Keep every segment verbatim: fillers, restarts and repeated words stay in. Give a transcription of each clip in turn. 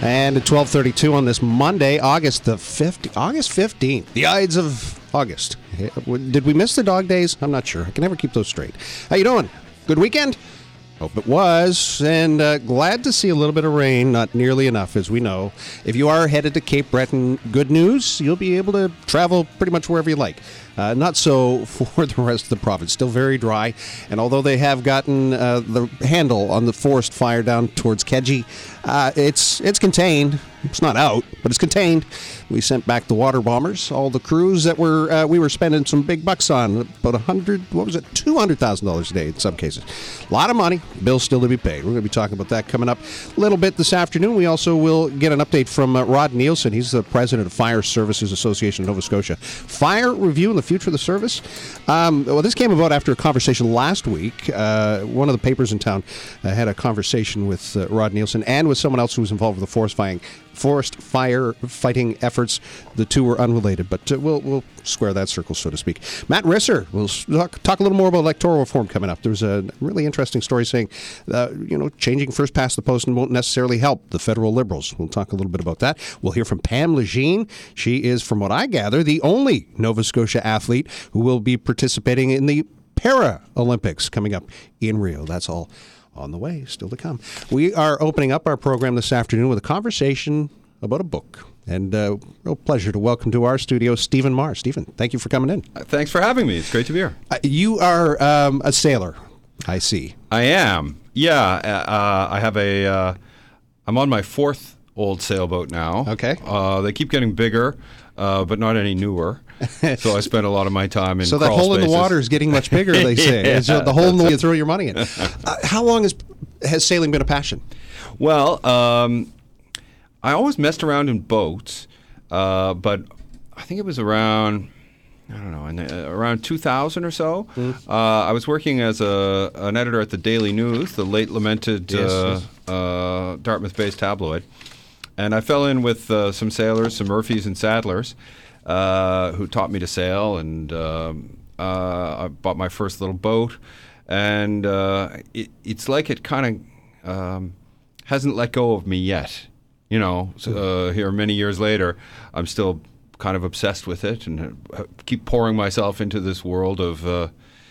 And at twelve thirty-two on this Monday, August the fifth, August fifteenth, the Ides of August. Did we miss the dog days? I'm not sure. I can never keep those straight. How you doing? Good weekend? Hope it was, and uh, glad to see a little bit of rain, not nearly enough, as we know. If you are headed to Cape Breton, good news, you'll be able to travel pretty much wherever you like. Uh, not so for the rest of the province. Still very dry, and although they have gotten uh, the handle on the forest fire down towards Keji, uh, it's it's contained. It's not out, but it's contained. We sent back the water bombers, all the crews that were uh, we were spending some big bucks on, about a hundred, what was it, two hundred thousand dollars a day in some cases. A lot of money, bills still to be paid. We're going to be talking about that coming up a little bit this afternoon. We also will get an update from uh, Rod Nielsen. He's the president of Fire Services Association of Nova Scotia. Fire review and the future of the service. Um, well, this came about after a conversation last week. Uh, one of the papers in town uh, had a conversation with uh, Rod Nielsen and with someone else who was involved with the forest fire. Forest fire fighting efforts. The two were unrelated, but uh, we'll we'll square that circle, so to speak. Matt Risser will talk, talk a little more about electoral reform coming up. There's a really interesting story saying, uh, you know, changing first past the post won't necessarily help the federal Liberals. We'll talk a little bit about that. We'll hear from Pam Legine. She is, from what I gather, the only Nova Scotia athlete who will be participating in the Paralympics coming up in Rio. That's all on the way, still to come. We are opening up our program this afternoon with a conversation about a book. And uh, real pleasure to welcome to our studio Stephen Marr. Stephen, thank you for coming in. Uh, thanks for having me. It's great to be here. Uh, you are um, a sailor, I see. I am. Yeah. Uh, I have a, uh, I'm on my fourth old sailboat now. Okay. Uh, they keep getting bigger, uh, but not any newer. So I spend a lot of my time in So that crawl hole spaces. in the water is getting much bigger, they say. Yeah, It's the hole in the you throw your money in. Uh, how long has has sailing been a passion? Well, um, I always messed around in boats, uh, but I think it was around, I don't know, in the, uh, around two thousand or so. Mm. Uh, I was working as a an editor at the Daily News, the late lamented yes, uh, yes. Uh, Dartmouth-based tabloid, and I fell in with uh, some sailors, some Murphys and Sadlers, uh, who taught me to sail, and um, uh, I bought my first little boat, and uh, it, it's like it kind of um, hasn't let go of me yet. You know, uh, here many years later, I'm still kind of obsessed with it and keep pouring myself into this world of uh,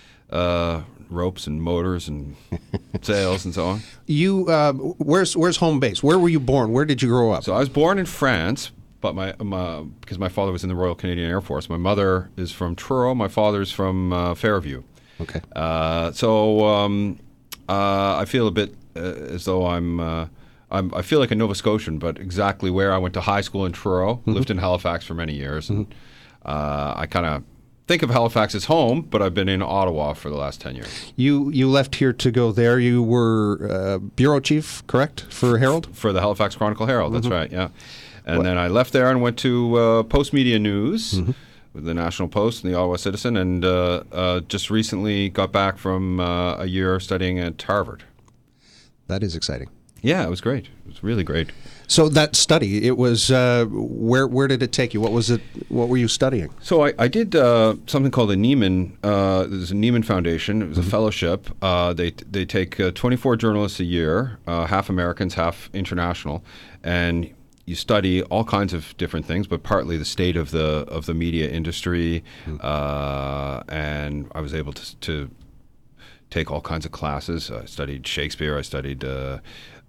uh, ropes and motors and sails and so on. You, uh, where's where's home base? Where were you born? Where did you grow up? So I was born in France, but my, my because my father was in the Royal Canadian Air Force. My mother is from Truro. My father's from uh, Fairview. Okay. Uh, so um, uh, I feel a bit uh, as though I'm. Uh, I'm, I feel like a Nova Scotian, but exactly where I went to high school in Truro, mm-hmm. lived in Halifax for many years, and mm-hmm. uh, I kind of think of Halifax as home, but I've been in Ottawa for the last ten years. You you left here to go there. You were uh, bureau chief, correct, for Herald? For the Halifax Chronicle Herald, that's mm-hmm. right, yeah. And what? Then I left there and went to uh, Post Media News mm-hmm. with the National Post and the Ottawa Citizen, and uh, uh, just recently got back from uh, a year studying at Harvard. That is exciting. Yeah, it was great. It was really great. So that study, it was uh, where where did it take you? What was it? What were you studying? So I, I did uh, something called the Nieman. Uh, there's a Nieman Foundation. It was mm-hmm. a fellowship. Uh, they they take uh, twenty-four journalists a year, uh, half Americans, half international, and you study all kinds of different things, but partly the state of the of the media industry. Mm-hmm. Uh, and I was able to to take all kinds of classes. I studied Shakespeare. I studied. Uh,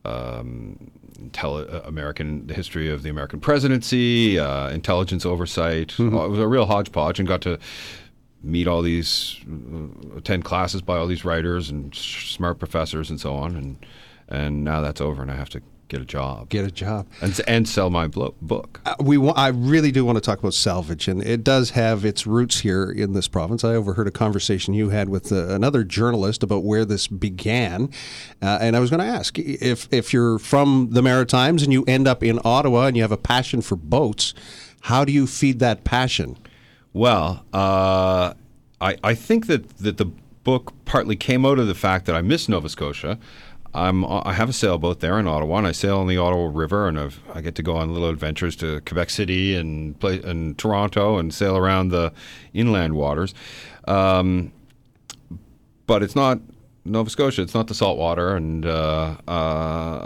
Um, tele- American the history of the American presidency, uh, intelligence oversight. Mm-hmm. It was a real hodgepodge, and got to meet all these, uh, attend classes by all these writers and sh- smart professors and so on. And and now that's over, and I have to get a job. Get a job. And and sell my blo- book. Uh, we wa- I really do want to talk about salvage, and it does have its roots here in this province. I overheard a conversation you had with uh, another journalist about where this began, uh, and I was going to ask, if if you're from the Maritimes and you end up in Ottawa and you have a passion for boats, how do you feed that passion? Well, uh, I, I think that, that the book partly came out of the fact that I miss Nova Scotia. I'm, I have a sailboat there in Ottawa, and I sail on the Ottawa River, and I've, I get to go on little adventures to Quebec City and play, and Toronto and sail around the inland waters. Um, but it's not Nova Scotia. It's not the salt water, and uh, uh,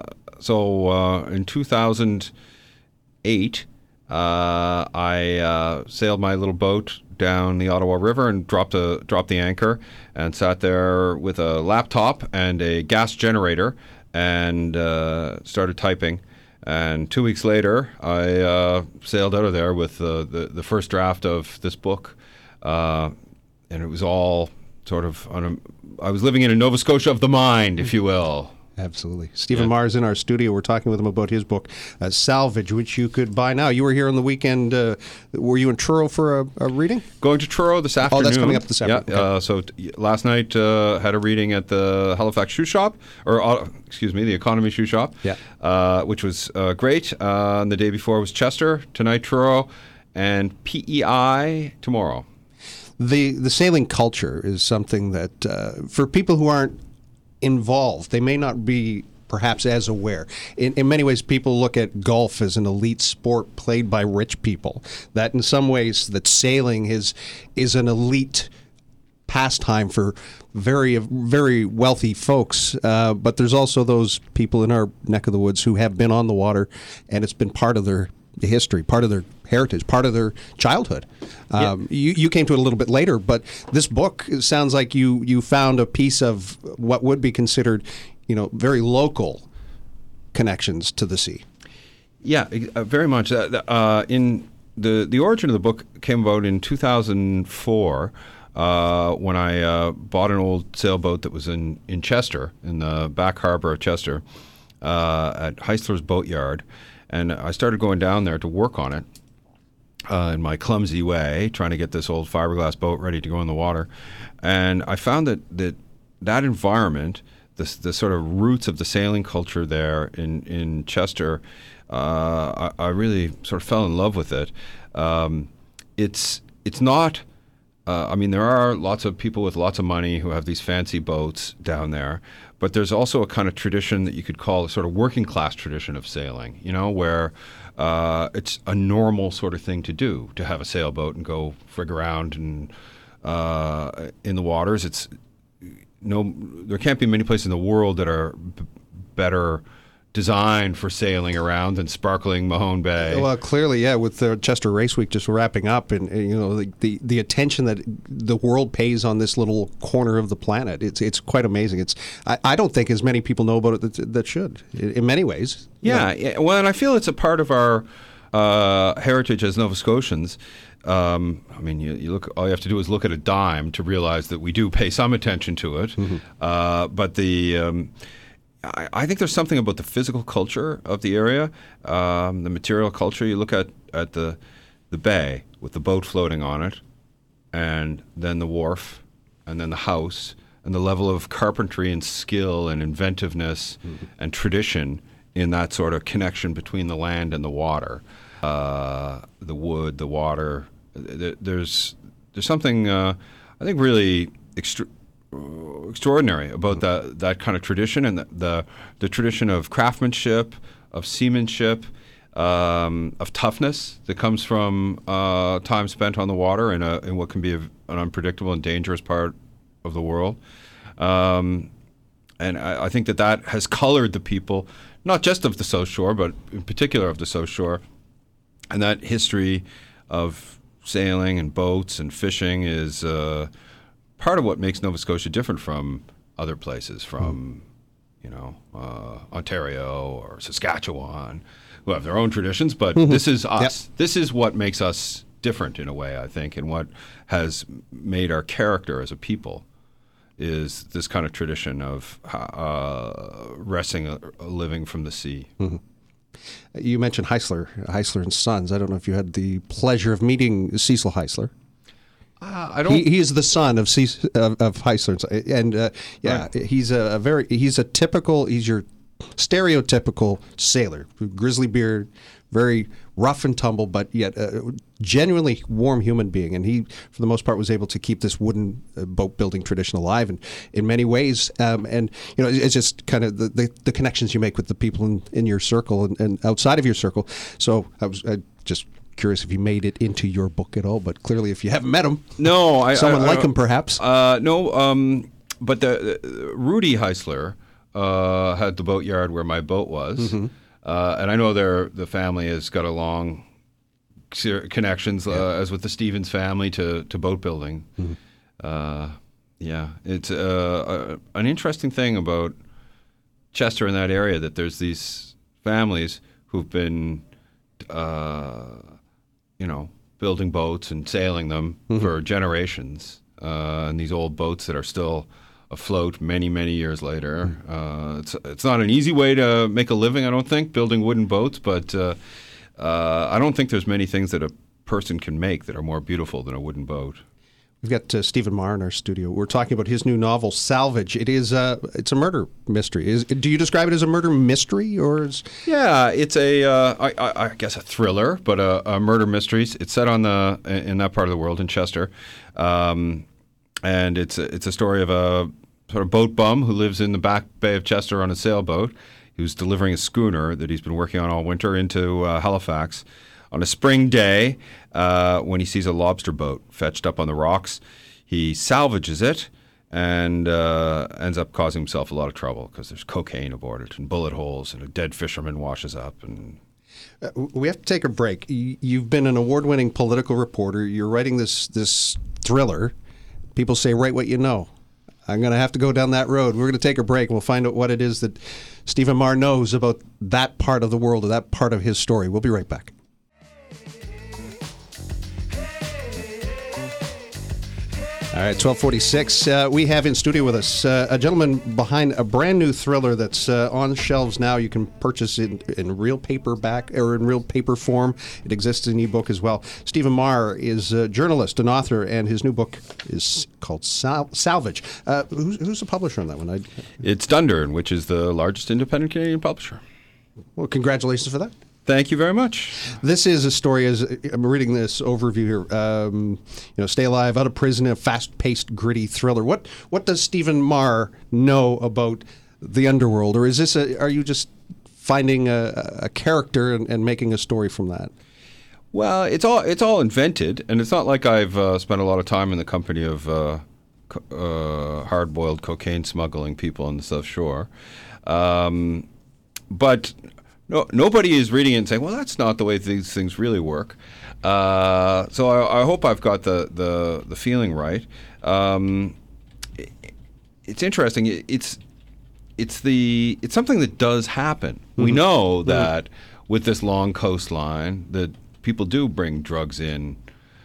so uh, in two thousand eight, uh, I uh, sailed my little boat down the Ottawa River and dropped a dropped the anchor and sat there with a laptop and a gas generator and uh, started typing. And two weeks later, I uh, sailed out of there with uh, the the first draft of this book, uh, and it was all sort of on a, I was living in a Nova Scotia of the mind, if you will. Absolutely. Stephen Yeah. Marrs in our studio. We're talking with him about his book, uh, Salvage, which you could buy now. You were here on the weekend. Uh, were you in Truro for a, a reading? Going to Truro this afternoon. Oh, that's coming up this Yeah. afternoon. Okay. Uh, so t- last night uh, had a reading at the Halifax Shoe Shop, or uh, excuse me, the Economy Shoe Shop. Yeah. Uh, which was uh, great. Uh, and the day before was Chester. Tonight Truro, and P E I tomorrow. The the sailing culture is something that uh, for people who aren't involved, they may not be perhaps as aware. In, in many ways, people look at golf as an elite sport played by rich people. That in some ways, that sailing is is an elite pastime for very very wealthy folks. Uh, but there's also those people in our neck of the woods who have been on the water, and it's been part of their history, part of their heritage, part of their childhood. Um, you, you came to it a little bit later, but this book, it sounds like you you found a piece of what would be considered, you know, very local connections to the sea. Yeah, uh, very much. Uh, uh, in the the origin of the book came about in two thousand four uh, when I uh, bought an old sailboat that was in, in Chester, in the back harbor of Chester, uh, at Heisler's Boatyard, and I started going down there to work on it uh, in my clumsy way, trying to get this old fiberglass boat ready to go in the water, and I found that that, that environment, the the sort of roots of the sailing culture there in in Chester. Uh, I, I really sort of fell in love with it. Um, it's it's not. Uh, I mean, there are lots of people with lots of money who have these fancy boats down there, but there's also a kind of tradition that you could call a sort of working class tradition of sailing. You know, where uh, it's a normal sort of thing to do to have a sailboat and go frig around and uh, in the waters. It's no, there can't be many places in the world that are b- better designed for sailing around than sparkling Mahone Bay. Well, clearly, yeah, with the Chester Race Week just wrapping up, and, and you know the, the the attention that the world pays on this little corner of the planet, it's it's quite amazing. It's I, I don't think as many people know about it that, that should, in, in many ways. Yeah, yeah, well, and I feel it's a part of our uh, heritage as Nova Scotians. Um, I mean, you, you look. All you have to do is look at a dime to realize that we do pay some attention to it. Mm-hmm. Uh, but the um, I, I think there's something about the physical culture of the area, um, the material culture. You look at, at the the bay with the boat floating on it, and then the wharf, and then the house, and the level of carpentry and skill and inventiveness mm-hmm. and tradition in that sort of connection between the land and the water, uh, the wood, the water. There's there's something uh, I think really extra- extraordinary about that that kind of tradition, and the, the the tradition of craftsmanship, of seamanship, um, of toughness that comes from uh, time spent on the water in a in what can be a, an unpredictable and dangerous part of the world. Um, and I, I think that that has colored the people, not just of the South Shore, but in particular of the South Shore, and that history of sailing and boats and fishing is uh, part of what makes Nova Scotia different from other places, from you know uh, Ontario or Saskatchewan, who have their own traditions. But mm-hmm. this is us. Yep. This is what makes us different in a way, I think, and what has made our character as a people is this kind of tradition of uh, wresting a, a living from the sea. Mm-hmm. You mentioned Heisler, Heisler and Sons. I don't know if you had the pleasure of meeting Cecil Heisler. Uh, I don't. He, he is the son of Cecil, of, of Heisler, and uh, yeah, right. he's a, a very he's a typical. He's your stereotypical sailor, grizzly beard, very rough and tumble, but yet a genuinely warm human being. And he, for the most part, was able to keep this wooden uh, boat building tradition alive, and in many ways. Um, and you know, it's just kind of the, the, the connections you make with the people in, in your circle and, and outside of your circle. So I was I just curious if you made it into your book at all. But clearly, if you haven't met him, no, I, someone I, I, like him, perhaps. Uh, no, um, but the, the Rudy Heisler. Uh, uh, had the boatyard where my boat was, mm-hmm. uh, and I know their the family has got a long connections, uh, yeah. as with the Stevens family, to, to boat building. Mm-hmm. Uh, yeah, it's uh, a, an interesting thing about Chester in that area, that there's these families who've been, uh, you know, building boats and sailing them mm-hmm. for generations, uh, and these old boats that are still afloat many, many years later. Mm-hmm. Uh, it's it's not an easy way to make a living, I don't think, building wooden boats, but uh, uh, I don't think there's many things that a person can make that are more beautiful than a wooden boat. We've got uh, Stephen Maher in our studio. We're talking about his new novel, Salvage. It is uh, it's a murder mystery. Is, do you describe it as a murder mystery, or is... Yeah, it's a uh, I, I, I guess a thriller, but a, a murder mystery. It's set on the in that part of the world, in Chester, um, and it's a, it's a story of a sort of boat bum who lives in the back bay of Chester on a sailboat. He was delivering a schooner that he's been working on all winter into uh, Halifax. On a spring day, uh, when he sees a lobster boat fetched up on the rocks, he salvages it and uh, ends up causing himself a lot of trouble because there's cocaine aboard it and bullet holes, and a dead fisherman washes up. And uh, we have to take a break. You've been an award-winning political reporter. You're writing this this thriller. People say, write what you know. I'm going to have to go down that road. We're going to take a break, and we'll find out what it is that Stephen Maher knows about that part of the world, or that part of his story. We'll be right back. All right, twelve forty-six. Uh, we have in studio with us uh, a gentleman behind a brand new thriller that's uh, on shelves now. You can purchase it in, in real paperback or in real paper form. It exists in ebook as well. Stephen Maher is a journalist, an author, and his new book is called Sal- Salvage. Uh, who's, who's the publisher on that one? I... It's Dundurn, which is the largest independent Canadian publisher. Well, congratulations for that. Thank you very much. This is a story, as I'm reading this overview here, um, you know, stay alive, out of prison, a fast-paced, gritty thriller. What what does Stephen Maher know about the underworld? Or is this a, are you just finding a, a character and, and making a story from that? Well, it's all it's all invented, and it's not like I've uh, spent a lot of time in the company of uh, co- uh, hard-boiled cocaine smuggling people on the South Shore. Um, but... No, nobody is reading it and saying, well, that's not the way these things really work. Uh, so I, I hope I've got the, the, the feeling right. Um, it, it's interesting. It, it's it's the it's something that does happen. Mm-hmm. We know that mm-hmm. with this long coastline that people do bring drugs in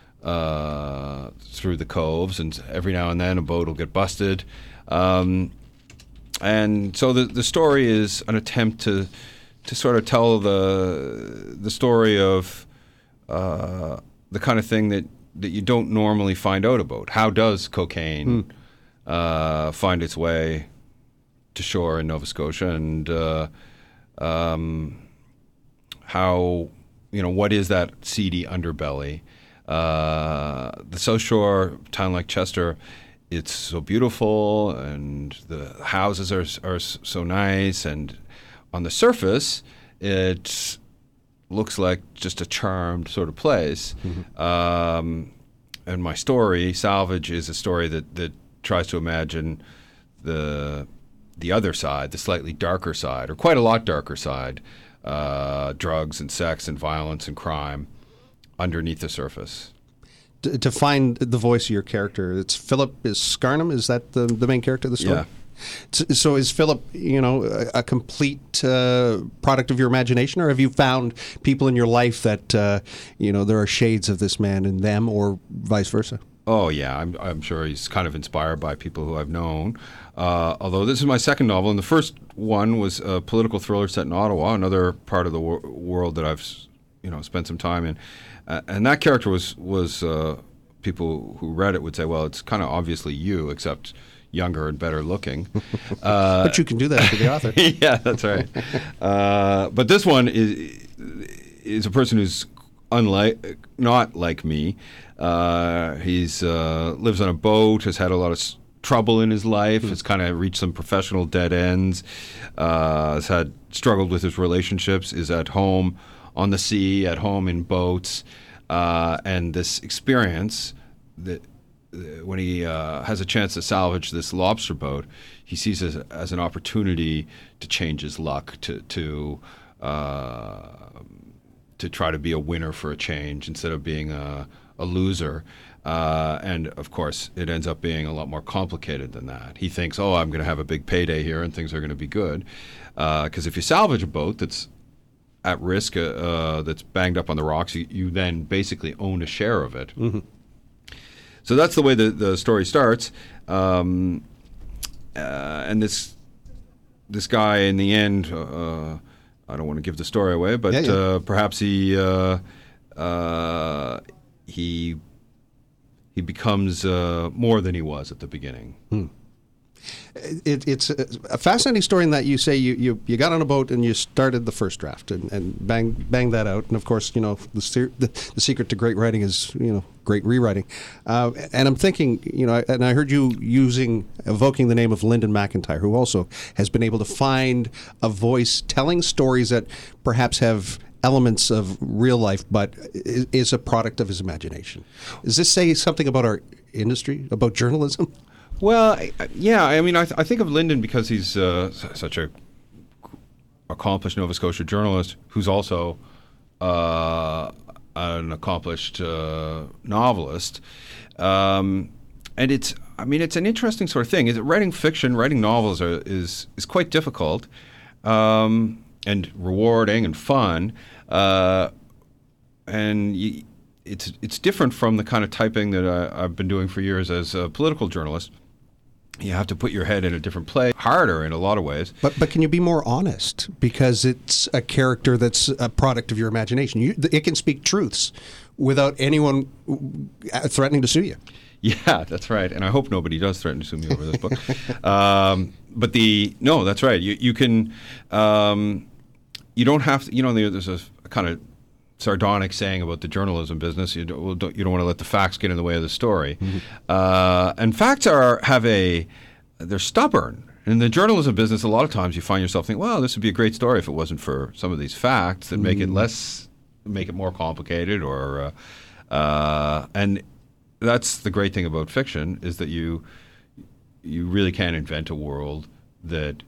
uh, through the coves, and every now and then a boat will get busted. Um, and so the the story is an attempt to to sort of tell the the story of uh, the kind of thing that, that you don't normally find out about. How does cocaine mm. uh, find its way to shore in Nova Scotia, and uh, um, how, you know, what is that seedy underbelly? Uh, the South Shore, town like Chester, it's so beautiful, and the houses are are so nice, and on the surface, it looks like just a charmed sort of place. Mm-hmm. Um, and my story, Salvage, is a story that, that tries to imagine the the other side, the slightly darker side, or quite a lot darker side, uh, drugs and sex and violence and crime underneath the surface. To, to find the voice of your character, it's Philip is Scarnham. Is that the, the main character of the story? Yeah. So is Philip, you know, a, a complete uh, product of your imagination, or have you found people in your life that, uh, you know, there are shades of this man in them, or vice versa? Oh, yeah. I'm, I'm sure he's kind of inspired by people who I've known. Uh, although this is my second novel, and the first one was a political thriller set in Ottawa, another part of the wor- world that I've, you know, spent some time in. Uh, and that character was, was uh, people who read it would say, well, it's kind of obviously you, except younger and better looking. Uh, but you can do that to the author. Yeah, that's right. Uh, but this one is is a person who's unlike, not like me. Uh, he's uh, lives on a boat, has had a lot of s- trouble in his life, mm-hmm. has kind of reached some professional dead ends, uh, has had struggled with his relationships, is at home on the sea, at home in boats, uh, and this experience that when he uh, has a chance to salvage this lobster boat, he sees it as, as an opportunity to change his luck, to to uh, to try to be a winner for a change instead of being a, a loser. Uh, and of course, it ends up being a lot more complicated than that. He thinks, "Oh, I'm going to have a big payday here, and things are going to be good," because uh, if you salvage a boat that's at risk, uh, uh, that's banged up on the rocks, you, you then basically own a share of it. Mm-hmm. So that's the way the, the story starts. Um, uh, and this this guy, in the end, uh, I don't want to give the story away, but yeah, yeah. Uh, perhaps he uh, uh, he he becomes uh, more than he was at the beginning. Hmm. It, it's a fascinating story in that you say you, you, you got on a boat and you started the first draft and, and bang bang that out. And of course, you know the, the the secret to great writing is you know great rewriting. Uh, and I'm thinking, you know, and I heard you using evoking the name of Lyndon McIntyre, who also has been able to find a voice telling stories that perhaps have elements of real life, but is, is a product of his imagination. Does this say something about our industry, about journalism? Well, yeah. I mean, I, th- I think of Lyndon because he's uh, such a accomplished Nova Scotia journalist who's also uh, an accomplished uh, novelist. Um, and it's, I mean, it's an interesting sort of thing. Is writing fiction, writing novels are, is is quite difficult um, and rewarding and fun. Uh, and you, it's it's different from the kind of typing that I, I've been doing for years as a political journalist. You have to put your head in a different place, harder in a lot of ways. But but can you be more honest? Because it's a character that's a product of your imagination. You, it can speak truths without anyone threatening to sue you. Yeah, that's right. And I hope nobody does threaten to sue me over this book. um, but the no, that's right. You you can um, you don't have to. You know, there's a kind of sardonic saying about the journalism business. You don't, you don't want to let the facts get in the way of the story. Mm-hmm. Uh, and facts are have a they're stubborn. In the journalism business, a lot of times you find yourself thinking, "Well, this would be a great story if it wasn't for some of these facts that mm-hmm. make it less, make it more complicated." Or uh, uh, and that's the great thing about fiction is that you you really can invent a world that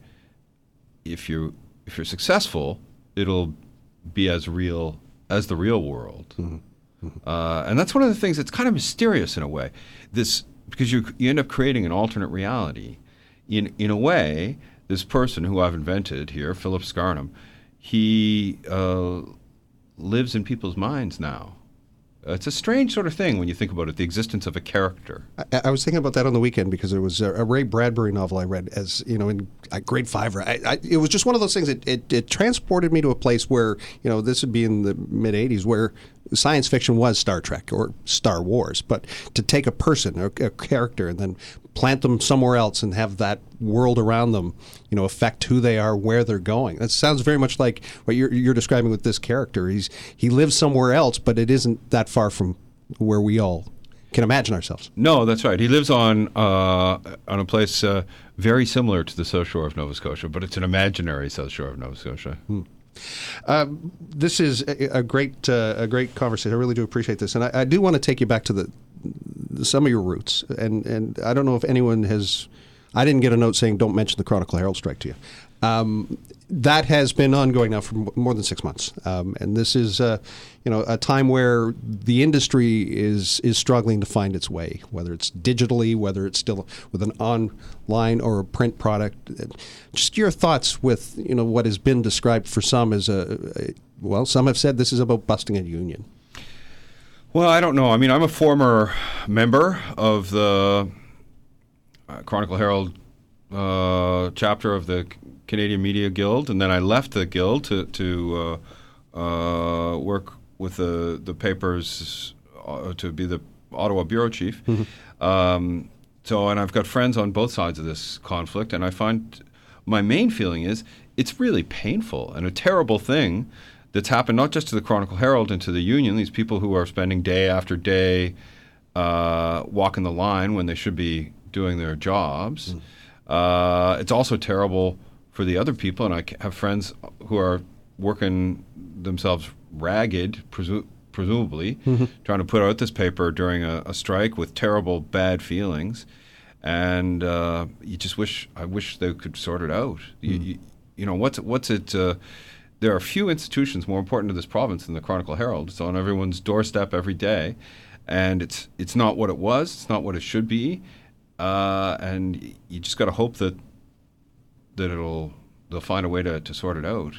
if you if you're successful, it'll be as real as the real world. Mm-hmm. Mm-hmm. Uh, and that's one of the things that's kind of mysterious in a way. This because you you end up creating an alternate reality. In in a way, this person who I've invented here, Philip Scarnham, he uh, lives in people's minds now. Uh, it's a strange sort of thing when you think about it, the existence of a character. I, I was thinking about that on the weekend because there was a, a Ray Bradbury novel I read as, you know, in uh, grade five. I, I, it was just one of those things that it, it transported me to a place where, you know, this would be in the mid-eighties where science fiction was Star Trek or Star Wars. But to take a person, a, a character, and then plant them somewhere else and have that world around them, you know, affect who they are, where they're going. That sounds very much like what you're, you're describing with this character. He's he lives somewhere else, but it isn't that far from where we all can imagine ourselves. No, that's right. He lives on uh, on a place uh, very similar to the South Shore of Nova Scotia, but it's an imaginary South Shore of Nova Scotia. Hmm. Um, this is a, a great uh, a great conversation. I really do appreciate this, and I, I do want to take you back to the some of your roots. And and I don't know if anyone has. I didn't get a note saying don't mention the Chronicle Herald strike to you. Um, that has been ongoing now for more than six months, um, and this is uh, you know a time where the industry is is struggling to find its way, whether it's digitally, whether it's still with an online or a print product. Just your thoughts with you know what has been described for some as a, a well, some have said this is about busting a union. Well, I don't know. I mean, I'm a former member of the uh, Chronicle Herald uh, chapter of the Canadian Media Guild, and then I left the guild to to uh, uh, work with the the papers uh, to be the Ottawa bureau chief. Mm-hmm. Um, so, and I've got friends on both sides of this conflict, and I find my main feeling is it's really painful and a terrible thing that's happened not just to the Chronicle Herald and to the union. These people who are spending day after day uh, walking the line when they should be doing their jobs. Mm. Uh, it's also terrible for the other people, and I have friends who are working themselves ragged, presu- presumably, mm-hmm. trying to put out this paper during a, a strike with terrible, bad feelings. And uh, you just wish, I wish they could sort it out. Mm-hmm. You, you, you know, what's, what's it, uh, there are few institutions more important to this province than the Chronicle Herald. It's on everyone's doorstep every day. And it's it's not what it was. It's not what it should be. Uh, and you just got to hope that that it'll they'll find a way to, to sort it out.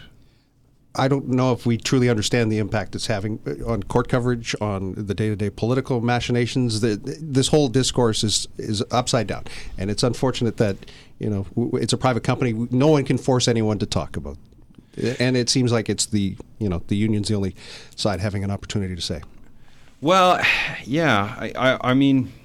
I don't know if we truly understand the impact it's having on court coverage, on the day-to-day political machinations. The, this whole discourse is is upside down, and it's unfortunate that you know it's a private company. No one can force anyone to talk about, and it seems like it's the you know the union's the only side having an opportunity to say. Well, yeah, I, I, I mean,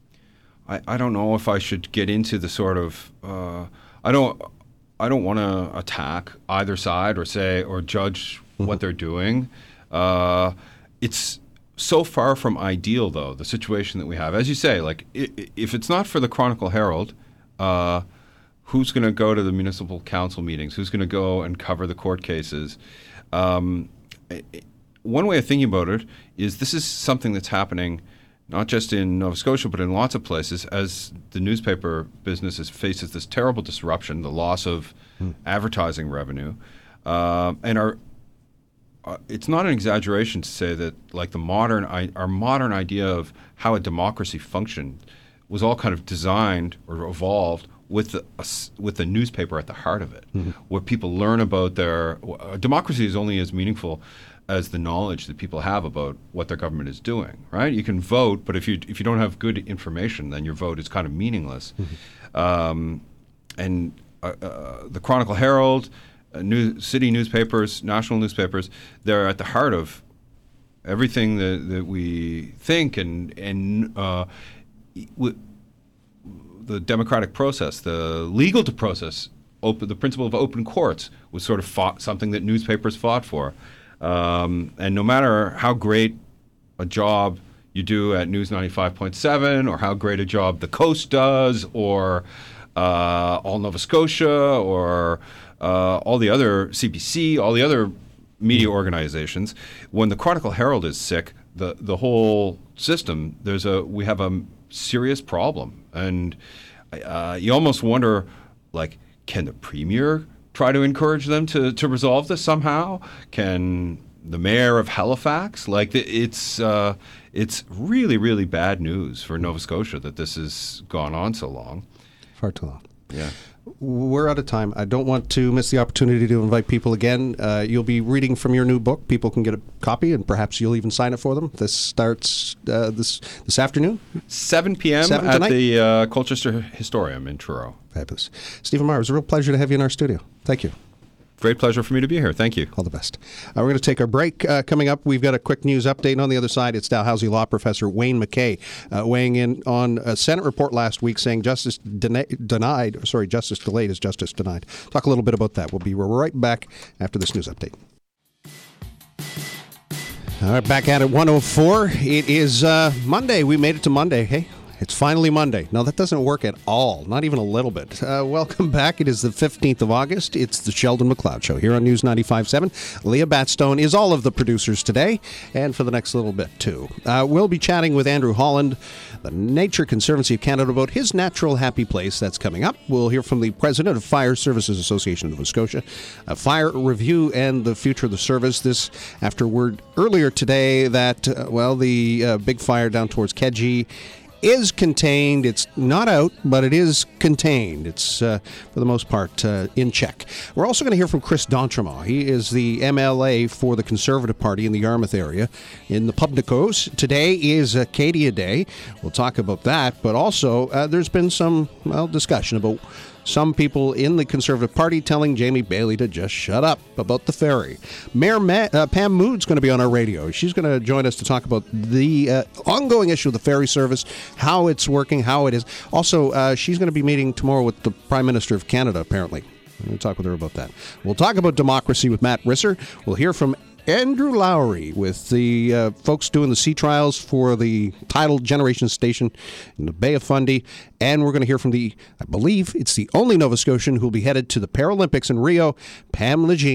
I, I don't know if I should get into the sort of uh, I don't I don't want to attack either side or say or judge mm-hmm. what they're doing. Uh, it's so far from ideal, though, the situation that we have. As you say, like I, if it's not for the Chronicle Herald, uh, who's going to go to the municipal council meetings? Who's going to go and cover the court cases? Um, it, One way of thinking about it is this is something that's happening not just in Nova Scotia, but in lots of places as the newspaper business is, faces this terrible disruption, the loss of hmm. advertising revenue. Uh, and our, uh, it's not an exaggeration to say that like the modern, our modern idea of how a democracy functioned was all kind of designed or evolved with the, uh, with the newspaper at the heart of it, mm-hmm. where people learn about their uh, democracy is only as meaningful as the knowledge that people have about what their government is doing, right? You can vote, but if you if you don't have good information, then your vote is kind of meaningless. Mm-hmm. Um, and uh, uh, the Chronicle Herald, uh, new, city newspapers, national newspapers, they're at the heart of everything that, that we think, and and uh, w- the democratic process, the legal to process, open, the principle of open courts was sort of fought, something that newspapers fought for. Um, and no matter how great a job you do at News ninety-five point seven or how great a job the Coast does or uh, All Nova Scotia or uh, all the other C B C, all the other media organizations, when the Chronicle Herald is sick, the, the whole system, there's a we have a serious problem. And uh, you almost wonder, like, can the Premier try to encourage them to, to resolve this somehow? Can the mayor of Halifax? Like, it's uh, it's really, really bad news for Nova Scotia that this has gone on so long. Far too long. Yeah. We're out of time. I don't want to miss the opportunity to invite people again. Uh, you'll be reading from your new book. People can get a copy, and perhaps you'll even sign it for them. This starts uh, this this afternoon? seven p.m. seven at tonight? the uh, Colchester Historium in Truro. Fabulous. Stephen Meagher, it was a real pleasure to have you in our studio. Thank you. Great pleasure for me to be here. Thank you. All the best. Uh, we're going to take our break. Uh, coming up, we've got a quick news update. On the other side, it's Dalhousie Law Professor Wayne McKay uh, weighing in on a Senate report last week saying justice den- denied, sorry, justice delayed is justice denied. Talk a little bit about that. We'll be right back after this news update. All right, back at it, one oh four. It is uh, Monday. We made it to Monday. Hey. It's finally Monday. No, that doesn't work at all. Not even a little bit. Uh, welcome back. It is the fifteenth of August. It's the Sheldon McLeod Show here on News ninety-five point seven. Leah Batstone is all of the producers today and for the next little bit, too. Uh, we'll be chatting with Andrew Holland, the Nature Conservancy of Canada, about his natural happy place. That's coming up. We'll hear from the president of Fire Services Association of Nova Scotia, a fire review and the future of the service. This after word earlier today that, uh, well, the uh, big fire down towards Kedzie is contained. It's not out, but it is contained. It's, uh, for the most part, uh, in check. We're also going to hear from Chris D'Entremont. He is the M L A for the Conservative Party in the Yarmouth area in the Pubnicos. Today is Acadia Day. We'll talk about that, but also uh, there's been some, well, discussion about some people in the Conservative Party telling Jamie Bailey to just shut up about the ferry. Mayor Ma- uh, Pam Mood's going to be on our radio. She's going to join us to talk about the uh, ongoing issue of the ferry service, how it's working, how it is. Also, uh, she's going to be meeting tomorrow with the Prime Minister of Canada, apparently. We'll talk with her about that. We'll talk about democracy with Matt Risser. We'll hear from Andrew Lowry with the uh, folks doing the sea trials for the tidal generation station in the Bay of Fundy. And we're going to hear from the, I believe it's the only Nova Scotian who will be headed to the Paralympics in Rio, Pam Lejeune.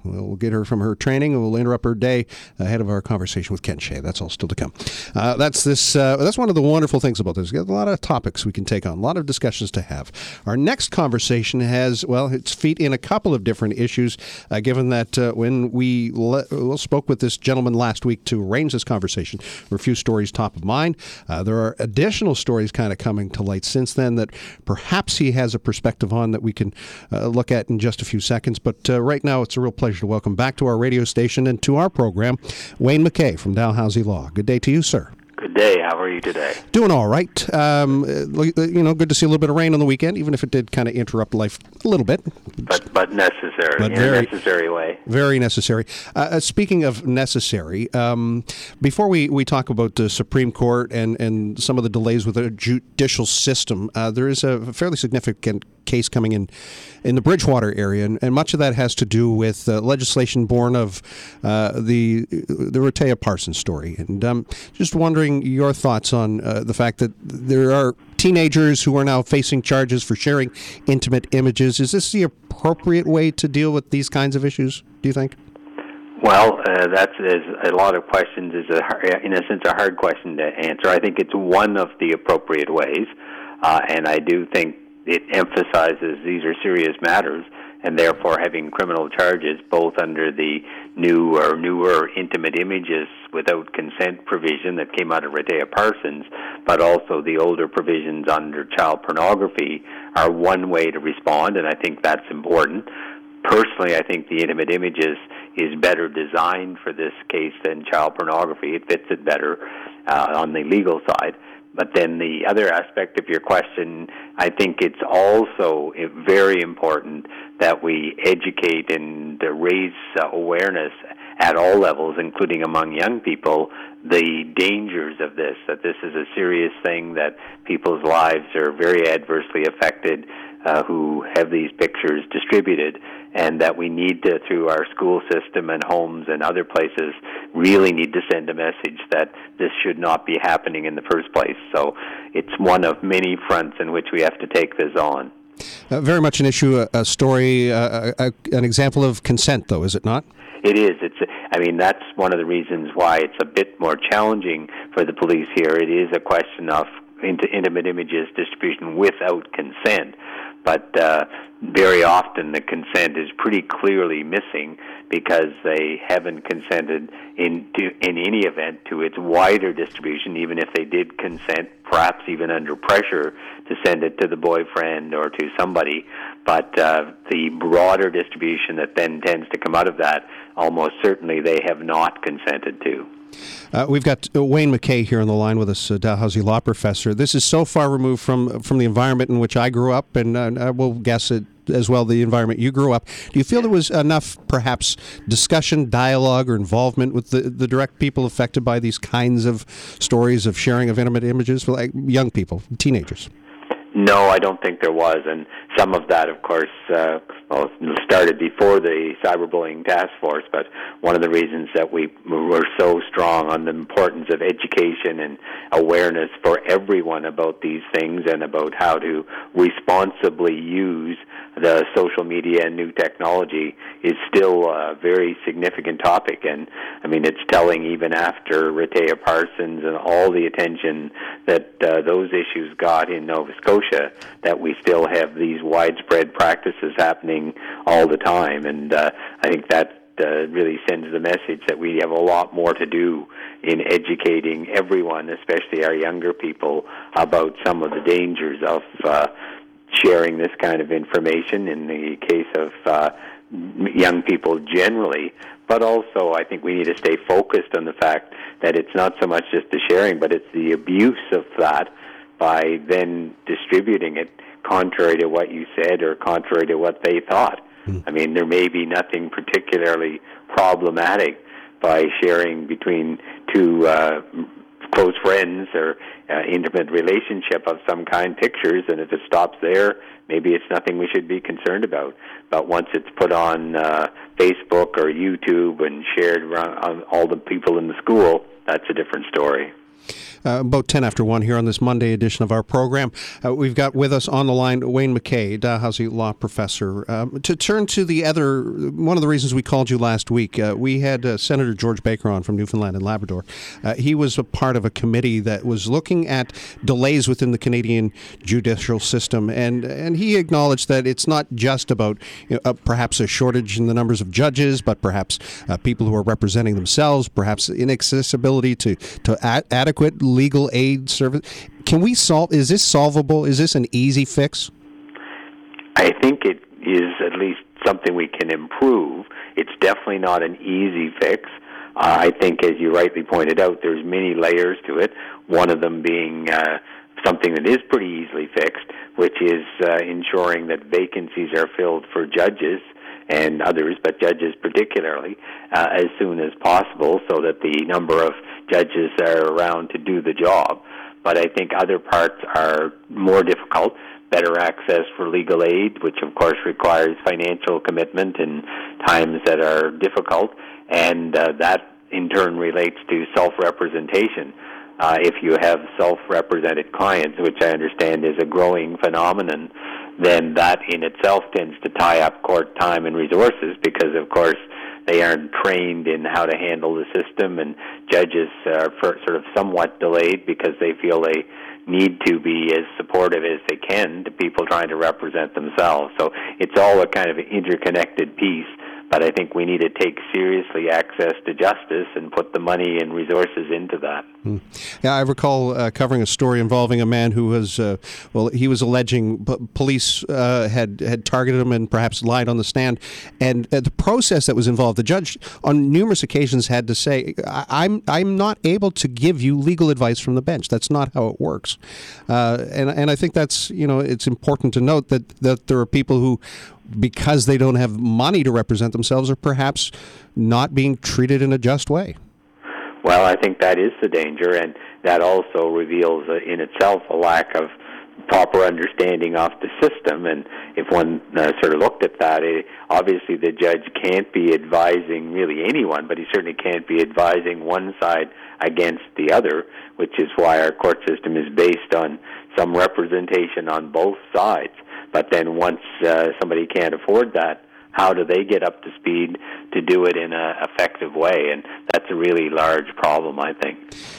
We'll get her from her training, and we'll interrupt her day ahead of our conversation with Ken Shea. That's all still to come. Uh, that's this. Uh, that's one of the wonderful things about this. We've got a lot of topics we can take on, a lot of discussions to have. Our next conversation has, well, its feet in a couple of different issues, uh, given that uh, when we le- well, spoke with this gentleman last week to arrange this conversation, there were a few stories top of mind. Uh, there are additional stories kind of coming to light since then that perhaps he has a perspective on that we can uh, look at in just a few seconds. But uh, right now, it's a real pleasure to welcome back to our radio station and to our program, Wayne McKay from Dalhousie Law. Good day to you, sir. Good day. How are you today? Doing all right. Um, you know, good to see a little bit of rain on the weekend, even if it did kind of interrupt life a little bit. But but necessary, but in very, a necessary way. Very necessary. Uh, speaking of necessary, um, before we, we talk about the Supreme Court and, and some of the delays with the judicial system, uh, there is a fairly significant case coming in in the Bridgewater area, and, and much of that has to do with uh, legislation born of uh, the the Rehtaeh Parsons story. And um, just wondering your thoughts on uh, the fact that there are teenagers who are now facing charges for sharing intimate images. Is this the appropriate way to deal with these kinds of issues, do you think? Well, uh, that's is a lot of questions. Is a, in a sense a hard question to answer. I think it's one of the appropriate ways, uh, and I do think it emphasizes these are serious matters, and therefore having criminal charges both under the new or newer intimate images without consent provision that came out of Rehtaeh Parsons, but also the older provisions under child pornography are one way to respond, and I think that's important. Personally, I think the intimate images is better designed for this case than child pornography. It fits it better uh, on the legal side. But then the other aspect of your question, I think it's also very important that we educate and raise awareness at all levels, including among young people, the dangers of this, that this is a serious thing, that people's lives are very adversely affected uh, who have these pictures distributed, and that we need to, through our school system and homes and other places, really need to send a message that this should not be happening in the first place. So it's one of many fronts in which we have to take this on. Uh, very much an issue, a, a story, uh, a, an example of consent, though, is it not? It is. It's. I mean, that's one of the reasons why it's a bit more challenging for the police here. It is a question of intimate images distribution without consent. But uh, very often the consent is pretty clearly missing because they haven't consented in, to, in any event to its wider distribution, even if they did consent, perhaps even under pressure, to send it to the boyfriend or to somebody. But uh, the broader distribution that then tends to come out of that, almost certainly they have not consented to. Uh, we've got Wayne McKay here on the line with us, uh, Dalhousie Law Professor. This is so far removed from from the environment in which I grew up, and uh, I will guess it as well the environment you grew up. Do you feel there was enough, perhaps, discussion, dialogue, or involvement with the, the direct people affected by these kinds of stories of sharing of intimate images, like young people, teenagers? No, I don't think there was, and some of that, of course, uh, well, started before the cyberbullying task force, but one of the reasons that we were so strong on the importance of education and awareness for everyone about these things and about how to responsibly use the social media and new technology is still a very significant topic. And, I mean, it's telling even after Rehtaeh Parsons and all the attention that uh, those issues got in Nova Scotia, that we still have these widespread practices happening all the time. And uh, I think that uh, really sends the message that we have a lot more to do in educating everyone, especially our younger people, about some of the dangers of uh, sharing this kind of information in the case of uh, young people generally. But also, I think we need to stay focused on the fact that it's not so much just the sharing, but it's the abuse of that by then distributing it contrary to what you said or contrary to what they thought. Mm. I mean, there may be nothing particularly problematic by sharing between two uh, close friends or uh, intimate relationship of some kind pictures, and if it stops there, maybe it's nothing we should be concerned about. But once it's put on uh, Facebook or YouTube and shared around all the people in the school, that's a different story. Uh, about ten after one here on this Monday edition of our program. Uh, we've got with us on the line Wayne McKay, Dalhousie Law Professor. Um, to turn to the other, one of the reasons we called you last week, uh, we had uh, Senator George Baker on from Newfoundland and Labrador. Uh, he was a part of a committee that was looking at delays within the Canadian judicial system, and and he acknowledged that it's not just about you know, uh, perhaps a shortage in the numbers of judges, but perhaps uh, people who are representing themselves, perhaps inaccessibility to, to ad- adequate legal aid service. Can we solve, is this solvable? Is this an easy fix? I think it is at least something we can improve. It's definitely not an easy fix. Uh, I think, as you rightly pointed out, there's many layers to it, one of them being uh, something that is pretty easily fixed, which is uh, ensuring that vacancies are filled for judges and others, but judges particularly, uh, as soon as possible so that the number of judges are around to do the job. But I think other parts are more difficult. Better access for legal aid, which of course requires financial commitment in times that are difficult, and uh, that in turn relates to self-representation. Uh, if you have self-represented clients, which I understand is a growing phenomenon, then that in itself tends to tie up court time and resources because, of course, they aren't trained in how to handle the system, and judges are for, sort of somewhat delayed because they feel they need to be as supportive as they can to people trying to represent themselves. So it's all a kind of interconnected piece. But I think we need to take seriously access to justice and put the money and resources into that. Hmm. Yeah, I recall uh, covering a story involving a man who was, uh, well, he was alleging p- police uh, had had targeted him and perhaps lied on the stand. And uh, the process that was involved, the judge on numerous occasions had to say, I- I'm I'm not able to give you legal advice from the bench. That's not how it works. Uh, and and I think that's, you know, it's important to note that, that there are people who, because they don't have money to represent themselves, are perhaps not being treated in a just way. Well, I think that is the danger, and that also reveals uh, in itself a lack of proper understanding of the system. And if one uh, sort of looked at that, it, obviously the judge can't be advising really anyone, but he certainly can't be advising one side against the other, which is why our court system is based on some representation on both sides. But then once uh, somebody can't afford that, how do they get up to speed to do it in an effective way? And that's a really large problem, I think.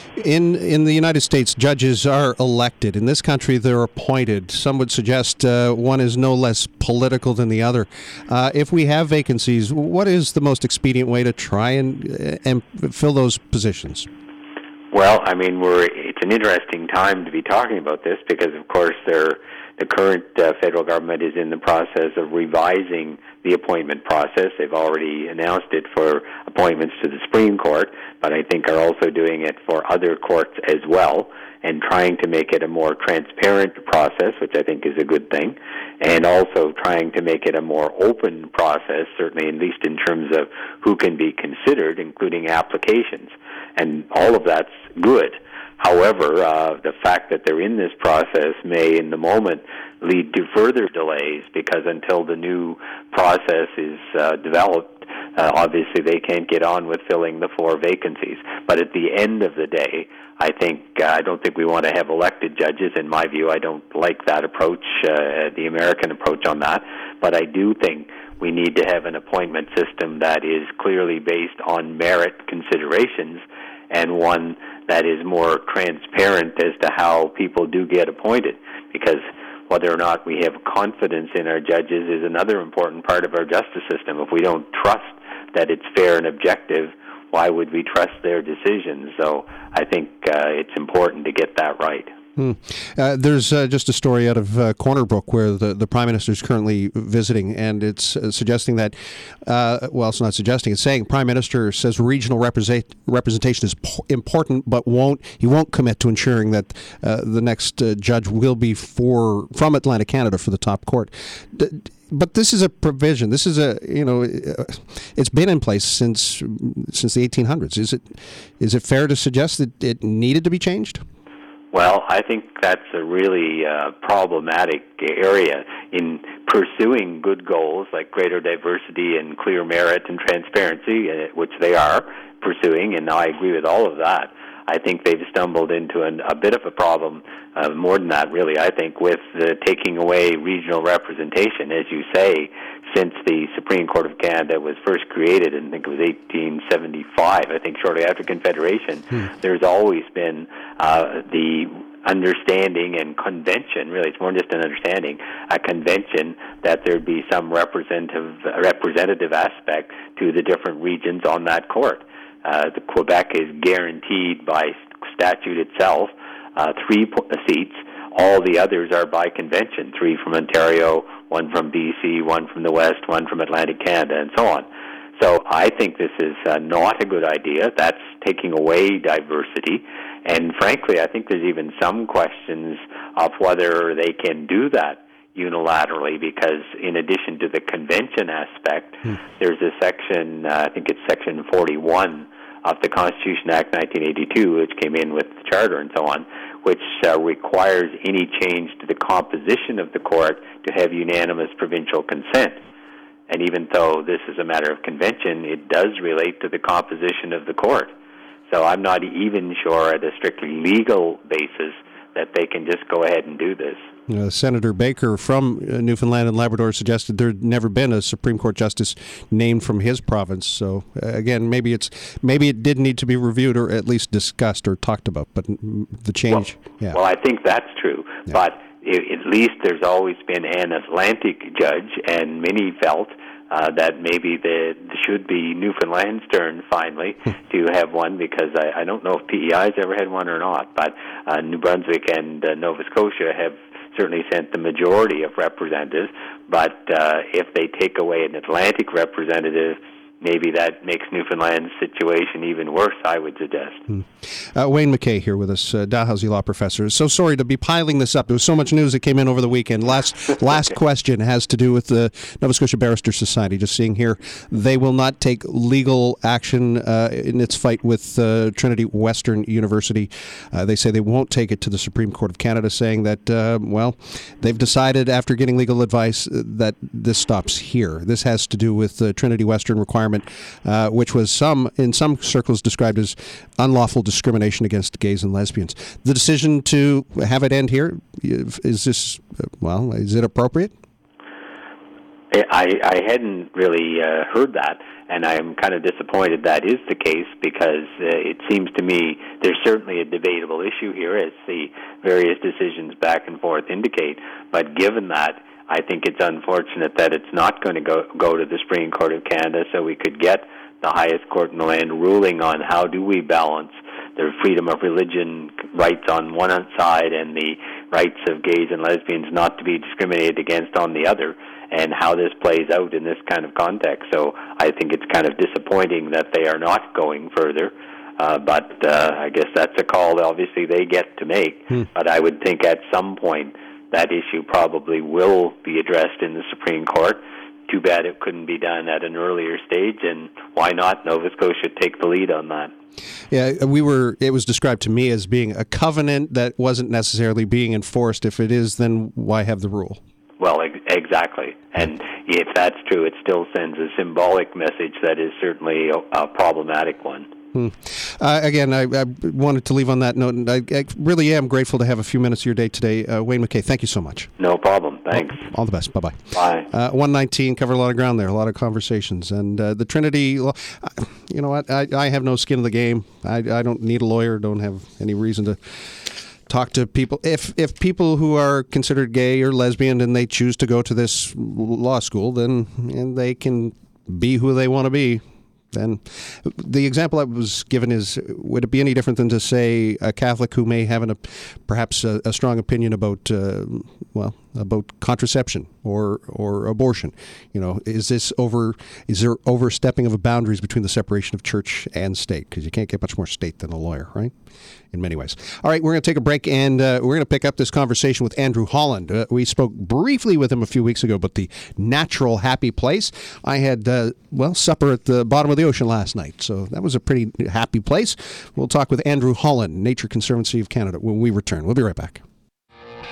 In in the United States, judges are elected. In this country, they're appointed. Some would suggest uh, one is no less political than the other. Uh, if we have vacancies, what is the most expedient way to try and and fill those positions? Well, I mean, we're it's an interesting time to be talking about this because, of course, there. The current uh, federal government is in the process of revising the appointment process. They've already announced it for appointments to the Supreme Court, but I think are also doing it for other courts as well, and trying to make it a more transparent process, which I think is a good thing, and also trying to make it a more open process, certainly at least in terms of who can be considered, including applications. And all of that's good. However, uh, the fact that they're in this process may, in the moment, lead to further delays because until the new process is uh, developed, uh, obviously they can't get on with filling the four vacancies. But at the end of the day, I think uh, I don't think we want to have elected judges. In my view, I don't like that approach, uh, the American approach on that. But I do think we need to have an appointment system that is clearly based on merit considerations and one that is more transparent as to how people do get appointed, because whether or not we have confidence in our judges is another important part of our justice system. If we don't trust that it's fair and objective, why would we trust their decisions? So I think uh, it's important to get that right. Hmm. Uh, there's uh, just a story out of uh, Corner Brook where the, the Prime Minister is currently visiting, and it's uh, suggesting that, uh, well, it's not suggesting, it's saying Prime Minister says regional represent, representation is po- important, but won't he won't commit to ensuring that uh, the next uh, judge will be for from Atlantic Canada for the top court. D- But this is a provision. This is a, you know, it's been in place since since the eighteen hundreds. Is it is it fair to suggest that it needed to be changed? Well, I think that's a really uh, problematic area in pursuing good goals like greater diversity and clear merit and transparency, uh, which they are pursuing, and I agree with all of that. I think they've stumbled into an, a bit of a problem, uh, more than that, really, I think, with the taking away regional representation. As you say, since the Supreme Court of Canada was first created, in, I think it was eighteen seventy-five, I think shortly after Confederation, hmm. there's always been uh, the understanding and convention, really, it's more just an understanding, a convention that there'd be some representative representative aspect to the different regions on that court. Uh, the Quebec is guaranteed by statute itself uh, three po- seats. All the others are by convention, three from Ontario, one from B C, one from the West, one from Atlantic Canada, and so on. So I think this is uh, not a good idea. That's taking away diversity. And frankly, I think there's even some questions of whether they can do that unilaterally, because in addition to the convention aspect, hmm. there's a section, uh, I think it's section forty-one of the Constitution Act nineteen eighty-two, which came in with the Charter and so on, which uh, requires any change to the composition of the court to have unanimous provincial consent. And even though this is a matter of convention, it does relate to the composition of the court. So I'm not even sure at a strictly legal basis that they can just go ahead and do this. Uh, Senator Baker from uh, Newfoundland and Labrador suggested there'd never been a Supreme Court justice named from his province. So uh, again, maybe it's maybe it did need to be reviewed or at least discussed or talked about. But the change, well, yeah. Well, I think that's true. Yeah. But it, at least there's always been an Atlantic judge, and many felt uh, that maybe the should be Newfoundland's turn finally to have one, because I, I don't know if P E I's ever had one or not. But uh, New Brunswick and uh, Nova Scotia have certainly sent the majority of representatives, but uh, if they take away an Atlantic representative, maybe that makes Newfoundland's situation even worse, I would suggest. Hmm. Uh, Wayne McKay here with us, uh, Dalhousie Law Professor. So sorry to be piling this up. There was so much news that came in over the weekend. Last last okay. question has to do with the Nova Scotia Barristers Society. Just seeing here, they will not take legal action uh, in its fight with uh, Trinity Western University. Uh, they say they won't take it to the Supreme Court of Canada, saying that, uh, well, they've decided after getting legal advice that this stops here. This has to do with the Trinity Western requirement, Uh, which was some in some circles described as unlawful discrimination against gays and lesbians. The decision to have it end here, is this, well, is it appropriate? I, I hadn't really uh, heard that, and I'm kind of disappointed that is the case, because uh, it seems to me there's certainly a debatable issue here, as the various decisions back and forth indicate. But given that, I think it's unfortunate that it's not going to go go to the Supreme Court of Canada, so we could get the highest court in the land ruling on how do we balance the freedom of religion rights on one side and the rights of gays and lesbians not to be discriminated against on the other, and how this plays out in this kind of context. So I think it's kind of disappointing that they are not going further. Uh, but uh, I guess that's a call that obviously they get to make. Hmm. But I would think at some point that issue probably will be addressed in the Supreme Court. Too bad it couldn't be done at an earlier stage, and why not Nova Scotia take the lead on that? Yeah, we were. It was described to me as being a covenant that wasn't necessarily being enforced. If it is, then why have the rule? Well, ex- exactly. And if that's true, it still sends a symbolic message that is certainly a, a problematic one. Hmm. Uh, again, I, I wanted to leave on that note, and I, I really am grateful to have a few minutes of your day today. Uh, Wayne McKay, thank you so much. No problem. Thanks. All, all the best. Bye-bye. Bye. Uh, one nineteen, covered a lot of ground there, a lot of conversations. And uh, the Trinity, well, you know what, I, I have no skin in the game. I, I don't need a lawyer, don't have any reason to talk to people. If if people who are considered gay or lesbian and they choose to go to this law school, then and they can be who they want to be. And the example I was given is, would it be any different than to say a Catholic who may have an, a, perhaps a, a strong opinion about, uh, well, about contraception or or abortion? You know, is this over? Is there overstepping of boundaries between the separation of church and state? Because you can't get much more state than a lawyer, right? In many ways. All right, we're going to take a break, and uh, we're going to pick up this conversation with Andrew Holland. Uh, we spoke briefly with him a few weeks ago about the natural happy place. I had, uh, well, supper at the bottom of the ocean last night, so that was a pretty happy place. We'll talk with Andrew Holland, Nature Conservancy of Canada, when we return. We'll be right back.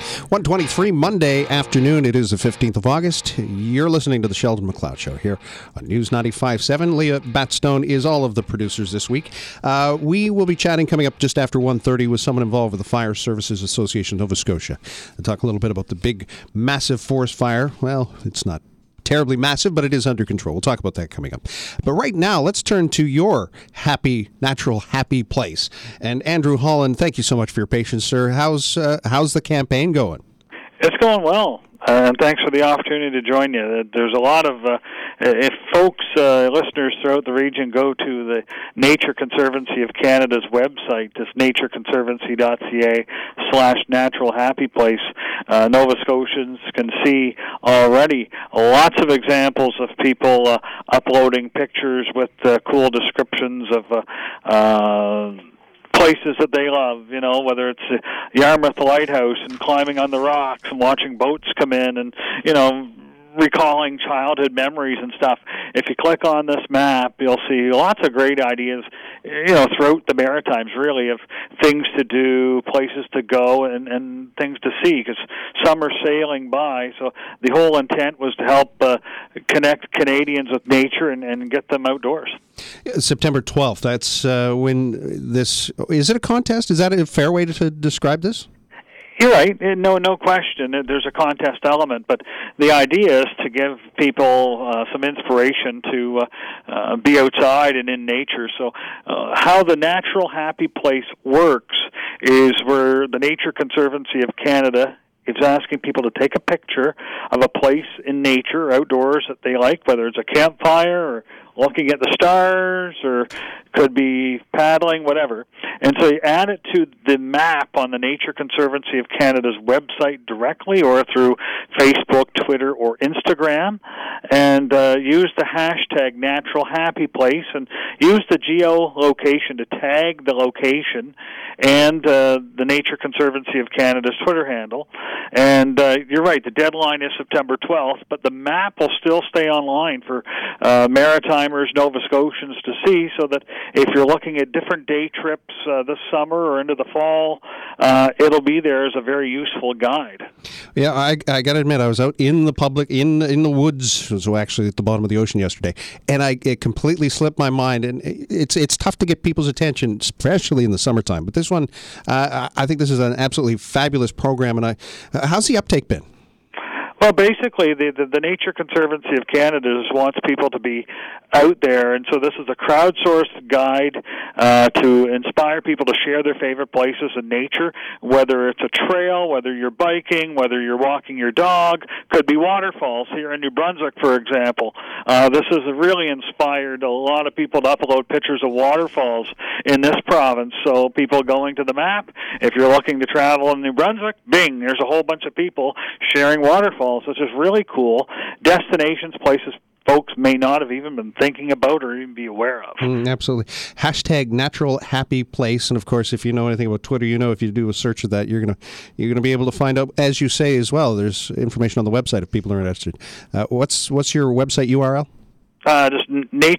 one twenty-three Monday afternoon. It is the fifteenth of August. You're listening to the Sheldon McLeod Show here on News ninety-five point seven. Leah Batstone is all of the producers this week. Uh, we will be chatting coming up just after one thirty with someone involved with the Fire Services Association of Nova Scotia. We'll talk a little bit about the big, massive forest fire. Well, it's not terribly massive, but it is under control. We'll talk about that coming up. But right now, let's turn to your happy, natural, happy place. And Andrew Holland, thank you so much for your patience, sir. How's uh, how's the campaign going? It's going well, uh, and thanks for the opportunity to join you. There's a lot of, uh, if folks, uh, listeners throughout the region go to the Nature Conservancy of Canada's website, this natureconservancy.ca slash natural happy place, uh, Nova Scotians can see already lots of examples of people uh, uploading pictures with uh, cool descriptions of uh, uh places that they love, you know, whether it's uh, Yarmouth Lighthouse and climbing on the rocks and watching boats come in and, you know, recalling childhood memories and stuff. If you click on this map, you'll see lots of great ideas, you know, throughout the Maritimes, really, of things to do, places to go, and, and things to see, because some are sailing by. So the whole intent was to help uh, connect Canadians with nature and, and get them outdoors. September twelfth, that's uh, when this... Is it a contest? Is that a fair way to, to describe this? You're right. No, no question. There's a contest element, but the idea is to give people uh, some inspiration to uh, uh, be outside and in nature. So, uh, how the Natural Happy Place works is where the Nature Conservancy of Canada is asking people to take a picture of a place in nature, outdoors, that they like, whether it's a campfire or looking at the stars, or could be paddling, whatever. And so you add it to the map on the Nature Conservancy of Canada's website directly, or through Facebook, Twitter, or Instagram, and uh, use the hashtag Natural Happy Place, and use the geolocation to tag the location and uh, the Nature Conservancy of Canada's Twitter handle. And uh, you're right, the deadline is September twelfth, but the map will still stay online for uh, Maritimers, Nova Scotians to see, so that if you're looking at different day trips uh, this summer or into the fall, uh, it'll be there as a very useful guide. Yeah, I, I got to admit, I was out in the public, in in the woods, so actually at the bottom of the ocean yesterday, and I it completely slipped my mind. And it's it's tough to get people's attention, especially in the summertime. But this one, uh, I think this is an absolutely fabulous program. And I, uh, how's the uptake been? Well, basically, the, the, the Nature Conservancy of Canada just wants people to be out there, and so this is a crowdsourced guide uh, to inspire people to share their favorite places in nature, whether it's a trail, whether you're biking, whether you're walking your dog, could be waterfalls here in New Brunswick, for example. Uh, this has really inspired a lot of people to upload pictures of waterfalls in this province, so people going to the map, if you're looking to travel in New Brunswick, bing, there's a whole bunch of people sharing waterfalls. So it's just really cool. Destinations, places folks may not have even been thinking about or even be aware of. Mm, absolutely. Hashtag Natural Happy Place. And of course, if you know anything about Twitter, you know if you do a search of that, you're gonna you're gonna be able to find out, as you say as well. There's information on the website if people are interested. Uh, what's what's your website U R L? Uh, just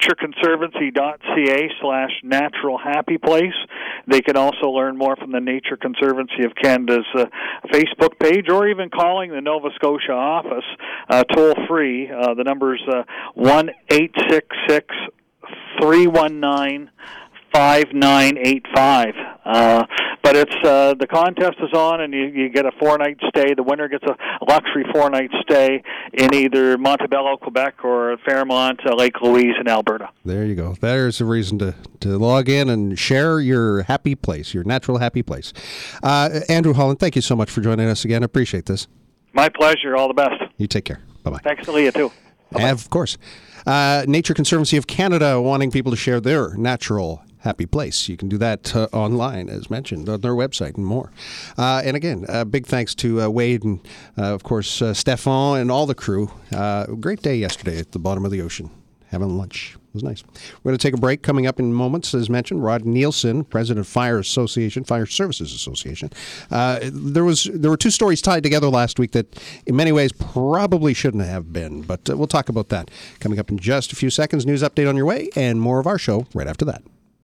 natureconservancy.ca slash natural happy place. They can also learn more from the Nature Conservancy of Canada's uh, Facebook page, or even calling the Nova Scotia office uh, toll free. Uh, the number's uh, one eight six six, three one nine, five nine eight five. Uh, but it's uh, the contest is on, and you, you get a four-night stay. The winner gets a luxury four-night stay in either Montebello, Quebec, or Fairmont, uh, Lake Louise in Alberta. There you go. There's a reason to, to log in and share your happy place, your natural happy place. Uh, Andrew Holland, thank you so much for joining us again. I appreciate this. My pleasure. All the best. You take care. Bye-bye. Thanks to Leah, too. Bye-bye. Of course. Uh, Nature Conservancy of Canada wanting people to share their natural happy place. You can do that uh, online, as mentioned, on their website and more. Uh, and again, uh, big thanks to uh, Wade and, uh, of course, uh, Stefan and all the crew. Uh, great day yesterday at the bottom of the ocean, having lunch. It was nice. We're going to take a break. Coming up in moments, as mentioned, Rod Nielsen, president of Fire Association, Fire Services Association. Uh, there was there were two stories tied together last week that, in many ways, probably shouldn't have been. But uh, we'll talk about that coming up in just a few seconds. News update on your way, and more of our show right after that.